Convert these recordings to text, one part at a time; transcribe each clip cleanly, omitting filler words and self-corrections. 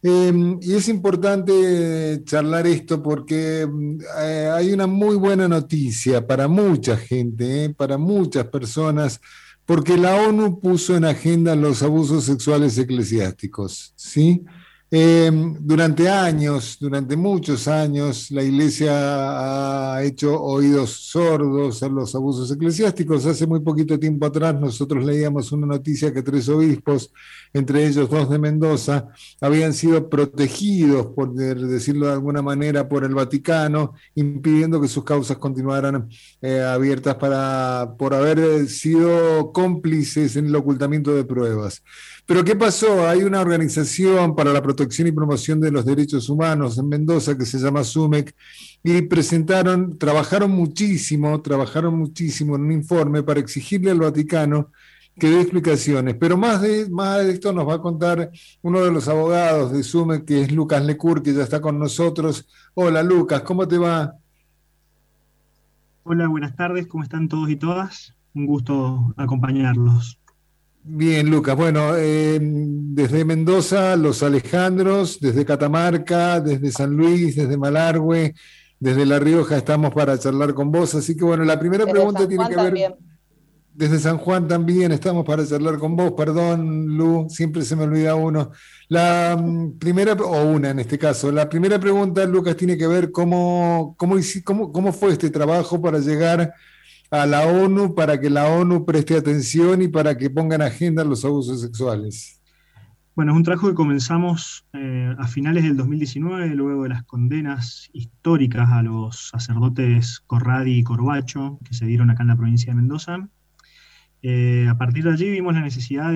Y es importante charlar esto porque hay una muy buena noticia para mucha gente, para muchas personas, porque la ONU puso en agenda los abusos sexuales eclesiásticos, ¿sí? Durante años, durante muchos años, la Iglesia ha hecho oídos sordos a los abusos eclesiásticos. Hace muy poquito tiempo atrás nosotros leíamos una noticia que 3 obispos, entre ellos 2 de Mendoza, habían sido protegidos, por decirlo de alguna manera, por el Vaticano, impidiendo que sus causas continuaran abiertas por haber sido cómplices en el ocultamiento de pruebas. Pero ¿qué pasó? Hay una organización para la protección y promoción de los derechos humanos en Mendoza que se llama SUMEC y trabajaron muchísimo en un informe para exigirle al Vaticano que dé explicaciones. Pero más de esto nos va a contar uno de los abogados de SUMEC, que es Lucas Lecur, que ya está con nosotros. Hola Lucas, ¿cómo te va? Hola, buenas tardes, ¿cómo están todos y todas? Un gusto acompañarlos. Bien, Lucas. Bueno, desde Mendoza, Los Alejandros, desde Catamarca, desde San Luis, desde Malargüe, desde La Rioja, estamos para charlar con vos. Así que bueno, la primera Desde pregunta San tiene Juan que ver, también. desde San Juan también estamos para charlar con vos. Perdón, Lu, siempre se me olvida uno. Primera, o una en este caso, la primera pregunta, Lucas, tiene que ver cómo fue este trabajo para llegar a la ONU, para que la ONU preste atención y para que ponga en agenda los abusos sexuales. Bueno, es un trabajo que comenzamos a finales del 2019, luego de las condenas históricas a los sacerdotes Corradi y Corbacho, que se dieron acá en la provincia de Mendoza. A partir de allí vimos la necesidad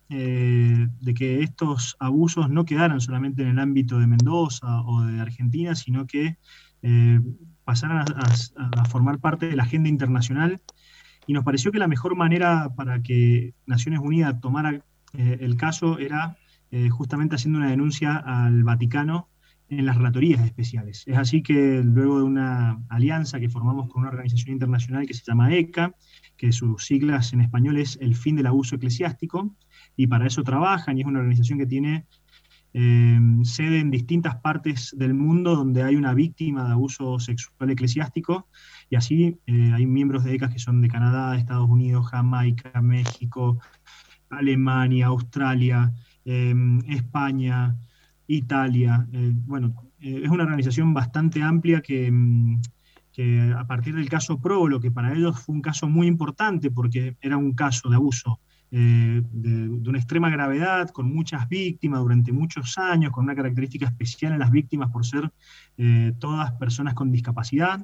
de que estos abusos no quedaran solamente en el ámbito de Mendoza o de Argentina, sino que eh, pasaran a formar parte de la agenda internacional. Y nos pareció que la mejor manera para que Naciones Unidas tomara el caso era justamente haciendo una denuncia al Vaticano en las relatorías especiales. Es así que luego de una alianza que formamos con una organización internacional que se llama ECA, que sus siglas en español es el fin del abuso eclesiástico, y para eso trabajan, y es una organización que tiene sede en distintas partes del mundo donde hay una víctima de abuso sexual eclesiástico, y así hay miembros de ECA que son de Canadá, Estados Unidos, Jamaica, México, Alemania, Australia, España, Italia. Bueno, es una organización bastante amplia que a partir del caso Próbolo, que para ellos fue un caso muy importante porque era un caso de abuso de una extrema gravedad, con muchas víctimas durante muchos años, con una característica especial en las víctimas por ser todas personas con discapacidad.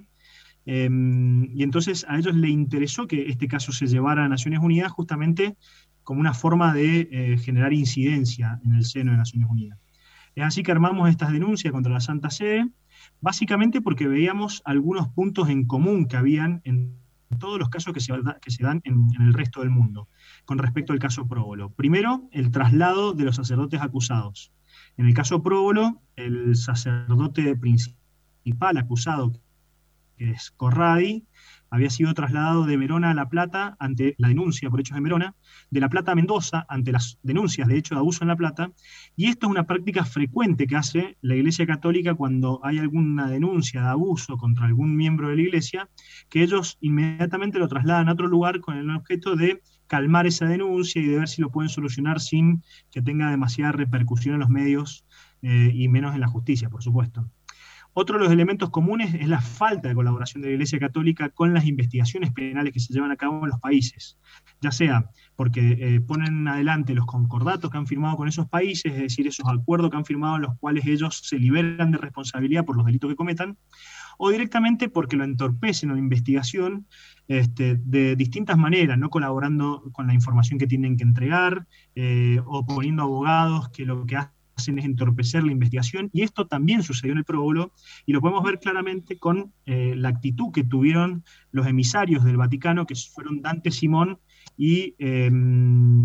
Y entonces a ellos les interesó que este caso se llevara a Naciones Unidas justamente como una forma de generar incidencia en el seno de Naciones Unidas. Es así que armamos estas denuncias contra la Santa Sede, básicamente porque veíamos algunos puntos en común que habían en todos los casos que se dan en el resto del mundo, con respecto al caso Próbolo. Primero, el traslado de los sacerdotes acusados. En el caso Próbolo, el sacerdote principal acusado, que es Corradi, había sido trasladado de Verona a La Plata ante la denuncia por hechos en Verona, de La Plata a Mendoza ante las denuncias de hecho de abuso en La Plata, y esto es una práctica frecuente que hace la Iglesia Católica cuando hay alguna denuncia de abuso contra algún miembro de la Iglesia, que ellos inmediatamente lo trasladan a otro lugar con el objeto de calmar esa denuncia y de ver si lo pueden solucionar sin que tenga demasiada repercusión en los medios y menos en la justicia, por supuesto. Otro de los elementos comunes es la falta de colaboración de la Iglesia Católica con las investigaciones penales que se llevan a cabo en los países, ya sea porque ponen adelante los concordatos que han firmado con esos países, es decir, esos acuerdos que han firmado en los cuales ellos se liberan de responsabilidad por los delitos que cometan, o directamente porque lo entorpecen a la investigación de distintas maneras, no colaborando con la información que tienen que entregar, o poniendo abogados que lo que hacen es entorpecer la investigación, y esto también sucedió en el Próbolo, y lo podemos ver claramente con la actitud que tuvieron los emisarios del Vaticano, que fueron Dante Simón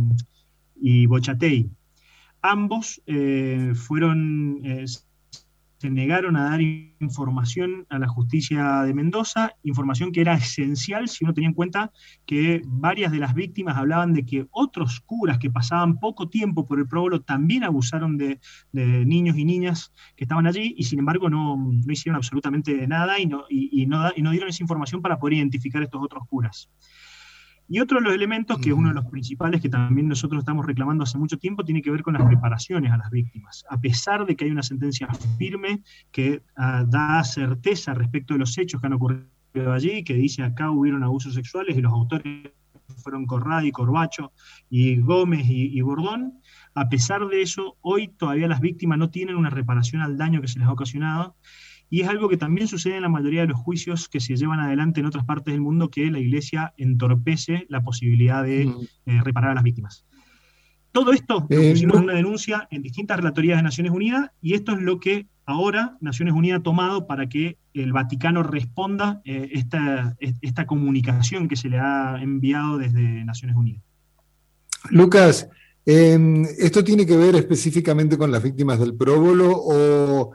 y Bocciatei. Ambos fueron se negaron a dar información a la justicia de Mendoza, información que era esencial si uno tenía en cuenta que varias de las víctimas hablaban de que otros curas que pasaban poco tiempo por el próbolo también abusaron de niños y niñas que estaban allí, y sin embargo no hicieron absolutamente nada y no dieron esa información para poder identificar estos otros curas. Y otro de los elementos, que es uno de los principales que también nosotros estamos reclamando hace mucho tiempo, tiene que ver con las reparaciones a las víctimas. A pesar de que hay una sentencia firme que da certeza respecto de los hechos que han ocurrido allí, que dice acá hubieron abusos sexuales y los autores fueron Corradi, Corbacho y Gómez y Bordón, a pesar de eso, hoy todavía las víctimas no tienen una reparación al daño que se les ha ocasionado. Y es algo que también sucede en la mayoría de los juicios que se llevan adelante en otras partes del mundo, que la Iglesia entorpece la posibilidad de reparar a las víctimas. Todo esto lo pusimos en una denuncia en distintas relatorías de Naciones Unidas, y esto es lo que ahora Naciones Unidas ha tomado para que el Vaticano responda esta comunicación que se le ha enviado desde Naciones Unidas. Lucas, ¿esto tiene que ver específicamente con las víctimas del próbolo o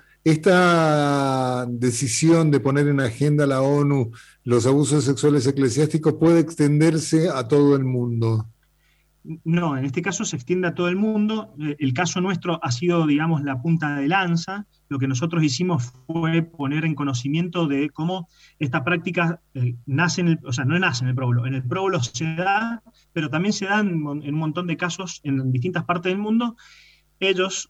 esta decisión de poner en agenda la ONU los abusos sexuales eclesiásticos puede extenderse a todo el mundo? No, en este caso se extiende a todo el mundo. El caso nuestro ha sido, digamos, la punta de lanza. Lo que nosotros hicimos fue poner en conocimiento de cómo esta práctica nace no nace en el próbolo. En el próbolo se da, pero también se da en un montón de casos en distintas partes del mundo. Ellos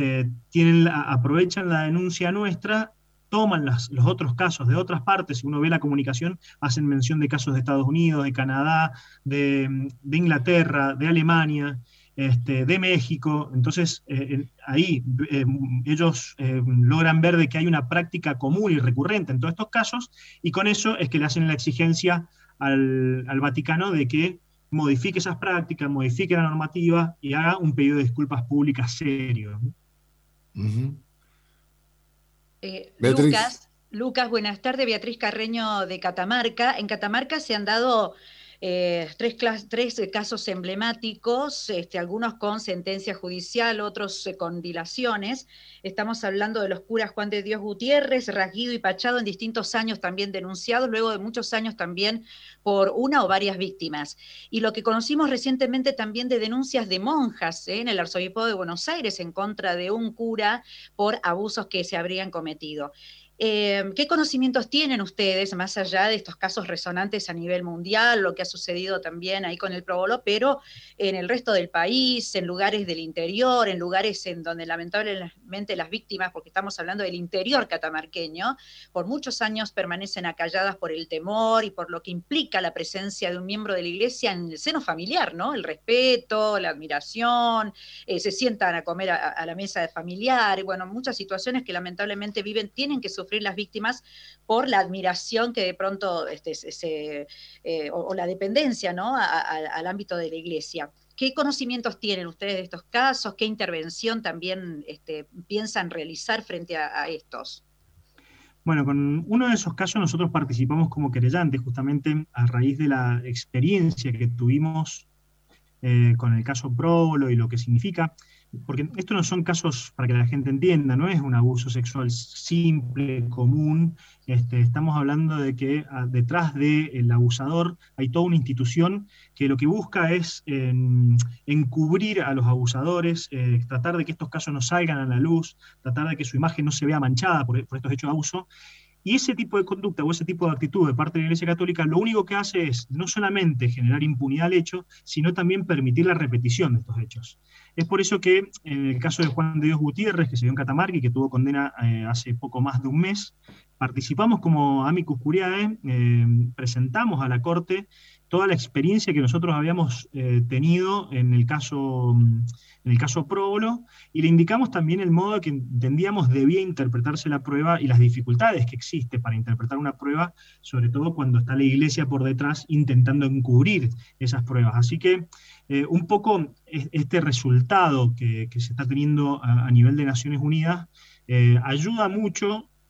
aprovechan la denuncia nuestra, toman los otros casos de otras partes. Si uno ve la comunicación, hacen mención de casos de Estados Unidos, de Canadá, de Inglaterra, de Alemania, de México. Entonces, ahí ellos logran ver de que hay una práctica común y recurrente en todos estos casos, y con eso es que le hacen la exigencia al Vaticano de que modifique esas prácticas, modifique la normativa y haga un pedido de disculpas públicas serio. Uh-huh. Lucas, buenas tardes. Beatriz Carreño de Catamarca. En Catamarca se han dado tres casos emblemáticos, algunos con sentencia judicial, otros con dilaciones. Estamos hablando de los curas Juan de Dios Gutiérrez, Rasguido y Pachado, en distintos años también denunciados, luego de muchos años también por una o varias víctimas. Y lo que conocimos recientemente también de denuncias de monjas en el Arzobispado de Buenos Aires en contra de un cura por abusos que se habrían cometido. ¿Qué conocimientos tienen ustedes, más allá de estos casos resonantes a nivel mundial, lo que ha sucedido también ahí con el próbolo, pero en el resto del país, en lugares del interior, en lugares en donde lamentablemente las víctimas, porque estamos hablando del interior catamarqueño, por muchos años permanecen acalladas por el temor y por lo que implica la presencia de un miembro de la Iglesia en el seno familiar, ¿no? El respeto, la admiración, se sientan a comer a la mesa de familiar, y bueno, muchas situaciones que lamentablemente tienen que sufrir las víctimas por la admiración que de pronto o la dependencia, ¿no? al ámbito de la Iglesia. ¿Qué conocimientos tienen ustedes de estos casos? ¿Qué intervención también piensan realizar frente a estos? Bueno, con uno de esos casos nosotros participamos como querellantes, justamente a raíz de la experiencia que tuvimos con el caso próbolo y lo que significa. Porque estos no son casos, para que la gente entienda, no es un abuso sexual simple, común. Estamos hablando de que detrás del abusador hay toda una institución que lo que busca es encubrir a los abusadores, tratar de que estos casos no salgan a la luz, tratar de que su imagen no se vea manchada por estos hechos de abuso. Y ese tipo de conducta o ese tipo de actitud de parte de la Iglesia Católica lo único que hace es no solamente generar impunidad al hecho, sino también permitir la repetición de estos hechos. Es por eso que en el caso de Juan de Dios Gutiérrez, que se dio en Catamarca y que tuvo condena hace poco más de un mes, participamos como amicus curiae, presentamos a la Corte toda la experiencia que nosotros habíamos tenido en el caso próbolo, y le indicamos también el modo que entendíamos debía interpretarse la prueba y las dificultades que existe para interpretar una prueba, sobre todo cuando está la Iglesia por detrás intentando encubrir esas pruebas. Así que un poco este resultado que se está teniendo a nivel de Naciones Unidas ayuda mucho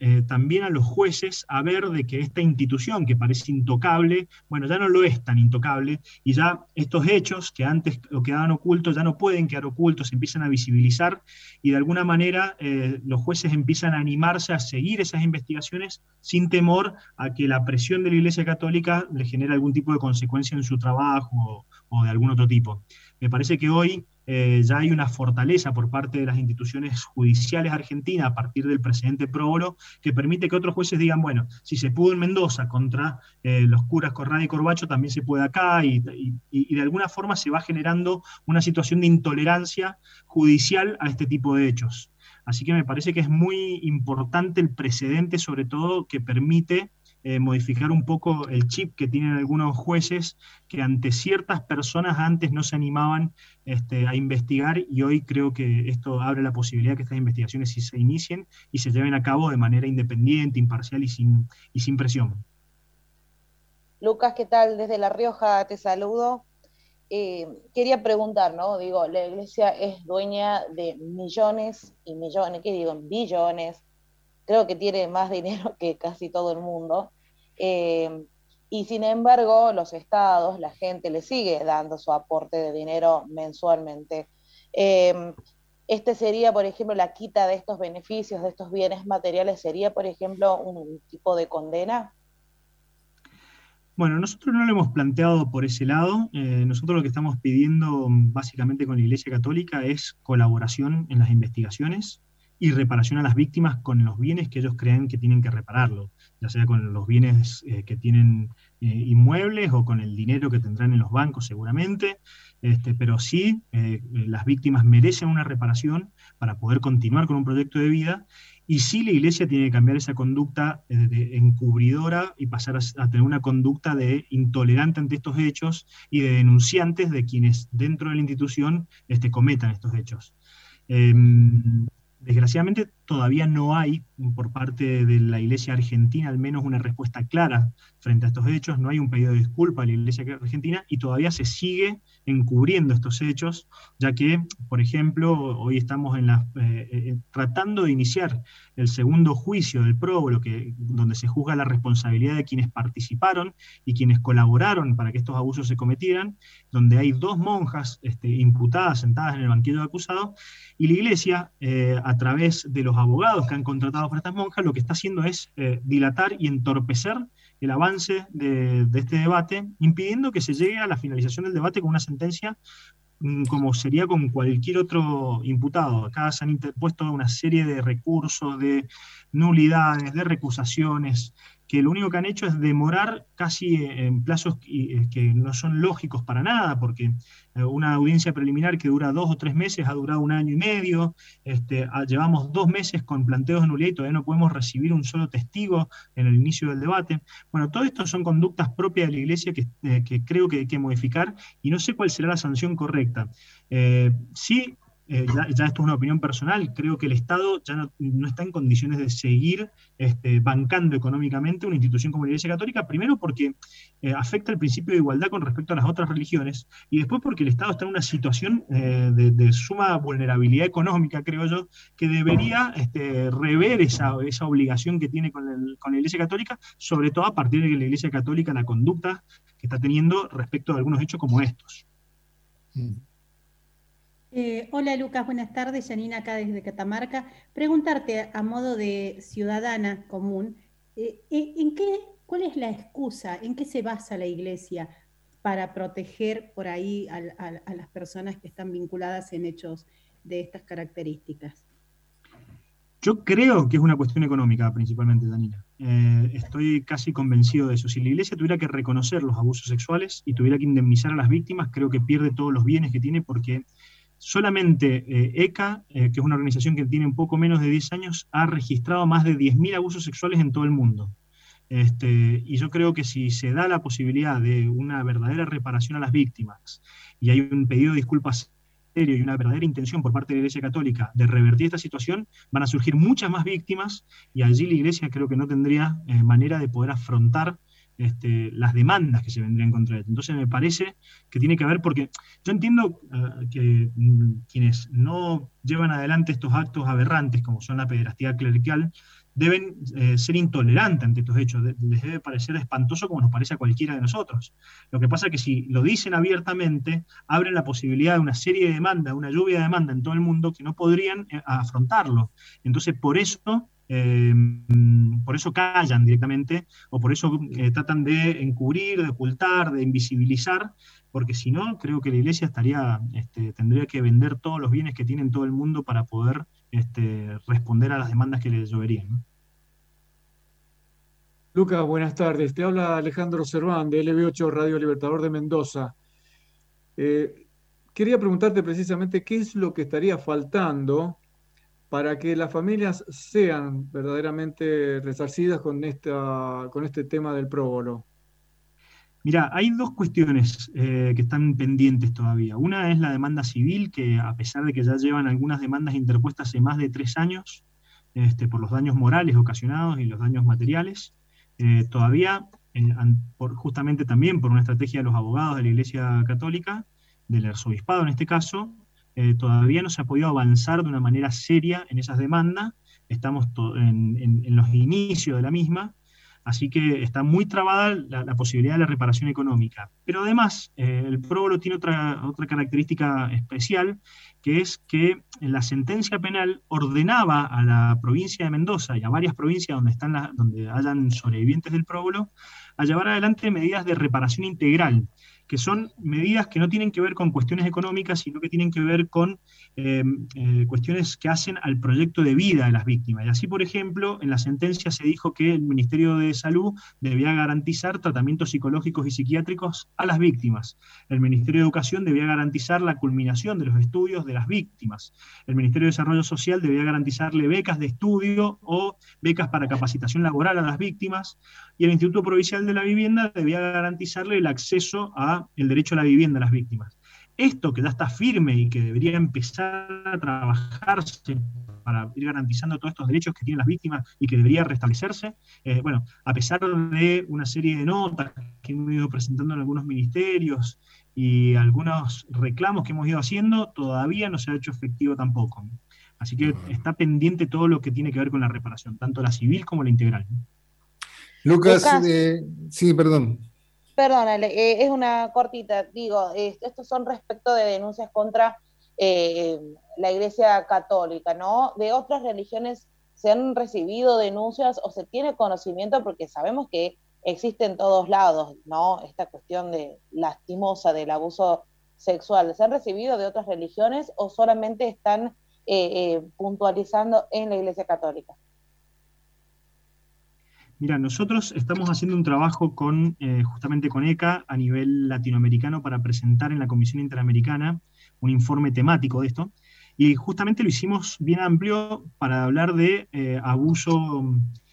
también a los jueces a ver de que esta institución que parece intocable, bueno, ya no lo es tan intocable, y ya estos hechos que antes quedaban ocultos ya no pueden quedar ocultos, se empiezan a visibilizar, y de alguna manera los jueces empiezan a animarse a seguir esas investigaciones sin temor a que la presión de la Iglesia Católica le genere algún tipo de consecuencia en su trabajo o de algún otro tipo. Me parece que hoy ya hay una fortaleza por parte de las instituciones judiciales argentinas a partir del precedente Próbolo que permite que otros jueces digan, bueno, si se pudo en Mendoza contra los curas Corradi y Corbacho, también se puede acá, y de alguna forma se va generando una situación de intolerancia judicial a este tipo de hechos. Así que me parece que es muy importante el precedente, sobre todo, que permite modificar un poco el chip que tienen algunos jueces que ante ciertas personas antes no se animaban a investigar, y hoy creo que esto abre la posibilidad que estas investigaciones sí se inicien y se lleven a cabo de manera independiente, imparcial y sin presión. Lucas, ¿qué tal? Desde La Rioja te saludo. Quería preguntar, ¿no? Digo, la Iglesia es dueña de millones y millones, ¿qué digo? Billones. Creo que tiene más dinero que casi todo el mundo, y sin embargo los estados, la gente le sigue dando su aporte de dinero mensualmente. Este sería, por ejemplo, la quita de estos beneficios, de estos bienes materiales, sería, por ejemplo, un tipo de condena. Bueno, nosotros no lo hemos planteado por ese lado. Nosotros lo que estamos pidiendo básicamente con la Iglesia Católica es colaboración en las investigaciones y reparación a las víctimas con los bienes que ellos creen que tienen que repararlo, ya sea con los bienes que tienen inmuebles o con el dinero que tendrán en los bancos seguramente, pero sí, las víctimas merecen una reparación para poder continuar con un proyecto de vida, y sí la Iglesia tiene que cambiar esa conducta de encubridora y pasar a tener una conducta de intolerante ante estos hechos y de denunciantes de quienes dentro de la institución cometan estos hechos. Desgraciadamente todavía no hay por parte de la Iglesia Argentina al menos una respuesta clara frente a estos hechos, no hay un pedido de disculpa a la Iglesia Argentina y todavía se sigue encubriendo estos hechos, ya que, por ejemplo, hoy estamos tratando de iniciar el segundo juicio del Próbolo, donde se juzga la responsabilidad de quienes participaron y quienes colaboraron para que estos abusos se cometieran, donde hay 2 monjas imputadas sentadas en el banquillo de acusados, y la Iglesia, a través de los abogados que han contratado para estas monjas, lo que está haciendo es dilatar y entorpecer el avance de este debate, impidiendo que se llegue a la finalización del debate con una sentencia como sería con cualquier otro imputado. Acá se han interpuesto una serie de recursos, de nulidades, de recusaciones, que lo único que han hecho es demorar casi en plazos que no son lógicos para nada, porque una audiencia preliminar que dura 2 o 3 meses ha durado 1 año y medio, llevamos 2 meses con planteos de nulidad y todavía no podemos recibir un solo testigo en el inicio del debate. Bueno, todo esto son conductas propias de la Iglesia que creo que hay que modificar, y no sé cuál será la sanción correcta. Sí, ya esto es una opinión personal, creo que el Estado ya no está en condiciones de seguir bancando económicamente una institución como la Iglesia Católica, primero porque afecta el principio de igualdad con respecto a las otras religiones, y después porque el Estado está en una situación de suma vulnerabilidad económica, creo yo, que debería rever esa obligación que tiene con la Iglesia Católica, sobre todo a partir de que la Iglesia Católica, la conducta que está teniendo respecto a algunos hechos como estos. Hola Lucas, buenas tardes. Janina acá desde Catamarca. Preguntarte a modo de ciudadana común, ¿cuál es la excusa, en qué se basa la Iglesia para proteger por ahí a las personas que están vinculadas en hechos de estas características? Yo creo que es una cuestión económica principalmente, Janina. Estoy casi convencido de eso. Si la Iglesia tuviera que reconocer los abusos sexuales y tuviera que indemnizar a las víctimas, creo que pierde todos los bienes que tiene, porque solamente ECA, que es una organización que tiene un poco menos de 10 años, ha registrado más de 10.000 abusos sexuales en todo el mundo. Y yo creo que si se da la posibilidad de una verdadera reparación a las víctimas, y hay un pedido de disculpas serio y una verdadera intención por parte de la Iglesia Católica de revertir esta situación, van a surgir muchas más víctimas, y allí la Iglesia creo que no tendría manera de poder afrontar las demandas que se vendrían contra él. Entonces me parece que tiene que ver, porque yo entiendo que quienes no llevan adelante estos actos aberrantes, como son la pederastía clerical, deben ser intolerantes ante estos hechos, les debe parecer espantoso como nos parece a cualquiera de nosotros. Lo que pasa es que si lo dicen abiertamente, abren la posibilidad de una serie de demandas, una lluvia de demandas en todo el mundo que no podrían afrontarlo. Entonces, por eso callan directamente, o por eso tratan de encubrir, de ocultar, de invisibilizar, porque si no, creo que la Iglesia tendría que vender todos los bienes que tiene en todo el mundo para poder responder a las demandas que le lloverían, ¿no? Lucas, buenas tardes. Te habla Alejandro Serván de LB8 Radio Libertador de Mendoza. Quería preguntarte precisamente qué es lo que estaría faltando para que las familias sean verdaderamente resarcidas con este tema del próbolo. Mirá, hay dos cuestiones que están pendientes todavía. Una es la demanda civil, que a pesar de que ya llevan algunas demandas interpuestas hace más de 3 años, por los daños morales ocasionados y los daños materiales, todavía, justamente también por una estrategia de los abogados de la Iglesia Católica, del arzobispado en este caso, todavía no se ha podido avanzar de una manera seria en esas demandas. Estamos en los inicios de la misma. Así que está muy trabada la posibilidad de la reparación económica. Pero además, el próbolo tiene otra característica especial, que es que la sentencia penal ordenaba a la provincia de Mendoza y a varias provincias donde hayan sobrevivientes del próbolo, a llevar adelante medidas de reparación integral, que son medidas que no tienen que ver con cuestiones económicas, sino que tienen que ver con cuestiones que hacen al proyecto de vida de las víctimas. Y así, por ejemplo, en la sentencia se dijo que el Ministerio de Salud debía garantizar tratamientos psicológicos y psiquiátricos a las víctimas. El Ministerio de Educación debía garantizar la culminación de los estudios de las víctimas. El Ministerio de Desarrollo Social debía garantizarle becas de estudio o becas para capacitación laboral a las víctimas. Y el Instituto Provincial de la Vivienda debía garantizarle el acceso a el derecho a la vivienda a las víctimas. Esto que ya está firme y que debería empezar a trabajarse para ir garantizando todos estos derechos que tienen las víctimas y que debería restablecerse, a pesar de una serie de notas que hemos ido presentando en algunos ministerios y algunos reclamos que hemos ido haciendo, todavía no se ha hecho efectivo tampoco. Así que está pendiente todo lo que tiene que ver con la reparación, tanto la civil como la integral. Lucas, sí, perdón. Perdónale, es una cortita, digo, estos son respecto de denuncias contra la Iglesia Católica, ¿no? De otras religiones se han recibido denuncias o se tiene conocimiento, porque sabemos que existe en todos lados, ¿no? Esta cuestión lastimosa del abuso sexual. ¿Se han recibido de otras religiones o solamente están puntualizando en la Iglesia Católica? Mira, nosotros estamos haciendo un trabajo justamente con ECA a nivel latinoamericano para presentar en la Comisión Interamericana un informe temático de esto, y justamente lo hicimos bien amplio para hablar de abuso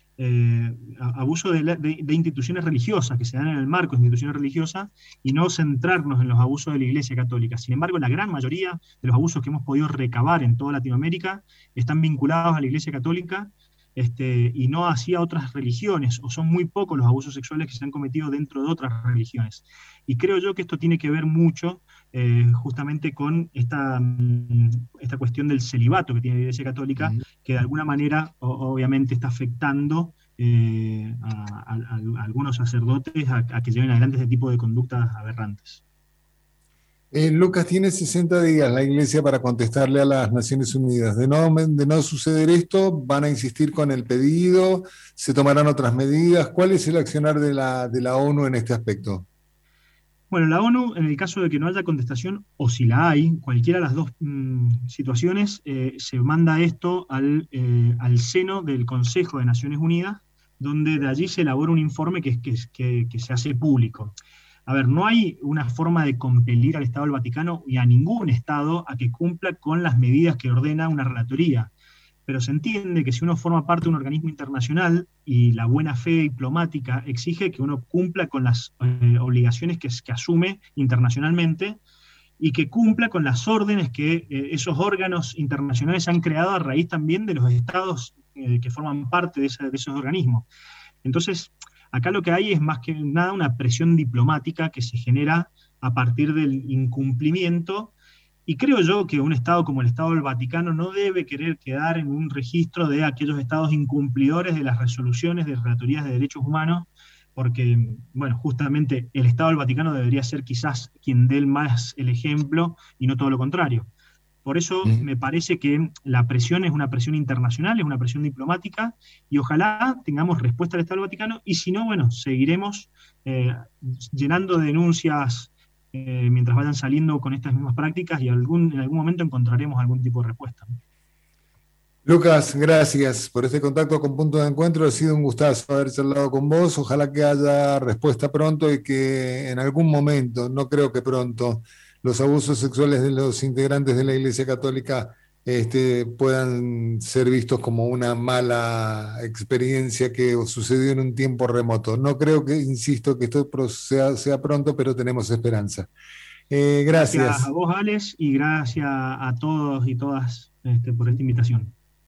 de instituciones religiosas que se dan en el marco de instituciones religiosas y no centrarnos en los abusos de la Iglesia Católica. Sin embargo, la gran mayoría de los abusos que hemos podido recabar en toda Latinoamérica están vinculados a la Iglesia Católica, y no hacia otras religiones, o son muy pocos los abusos sexuales que se han cometido dentro de otras religiones. Y creo yo que esto tiene que ver mucho justamente con esta cuestión del celibato que tiene la Iglesia Católica, que de alguna manera obviamente está afectando a algunos sacerdotes a que lleven adelante este tipo de conductas aberrantes. Lucas, tiene 60 días la Iglesia para contestarle a las Naciones Unidas. De no suceder esto, van a insistir con el pedido, se tomarán otras medidas. ¿Cuál es el accionar de la ONU en este aspecto? Bueno, la ONU, en el caso de que no haya contestación, o si la hay, cualquiera de las dos situaciones, se manda esto al seno del Consejo de Naciones Unidas, donde de allí se elabora un informe que se hace público. A ver, no hay una forma de compelir al Estado del Vaticano y a ningún Estado a que cumpla con las medidas que ordena una relatoría. Pero se entiende que si uno forma parte de un organismo internacional y la buena fe diplomática exige que uno cumpla con las obligaciones que asume internacionalmente y que cumpla con las órdenes que esos órganos internacionales han creado a raíz también de los estados que forman parte de esos organismos. Entonces, Acá lo que hay es más que nada una presión diplomática que se genera a partir del incumplimiento, y creo yo que un Estado como el Estado del Vaticano no debe querer quedar en un registro de aquellos Estados incumplidores de las resoluciones de relatorías de derechos humanos, porque, bueno, justamente el Estado del Vaticano debería ser quizás quien dé más el ejemplo y no todo lo contrario. Por eso me parece que la presión es una presión internacional, es una presión diplomática, y ojalá tengamos respuesta del Estado del Vaticano, y si no, bueno, seguiremos llenando de denuncias mientras vayan saliendo con estas mismas prácticas, y en algún momento encontraremos algún tipo de respuesta. Lucas, gracias por este contacto con Punto de Encuentro. Ha sido un gustazo haber charlado con vos. Ojalá que haya respuesta pronto y que en algún momento, no creo que pronto, los abusos sexuales de los integrantes de la Iglesia Católica puedan ser vistos como una mala experiencia que sucedió en un tiempo remoto. No creo que, insisto, que esto sea pronto, pero tenemos esperanza. Gracias. Gracias a vos, Alex, y gracias a todos y todas por esta invitación.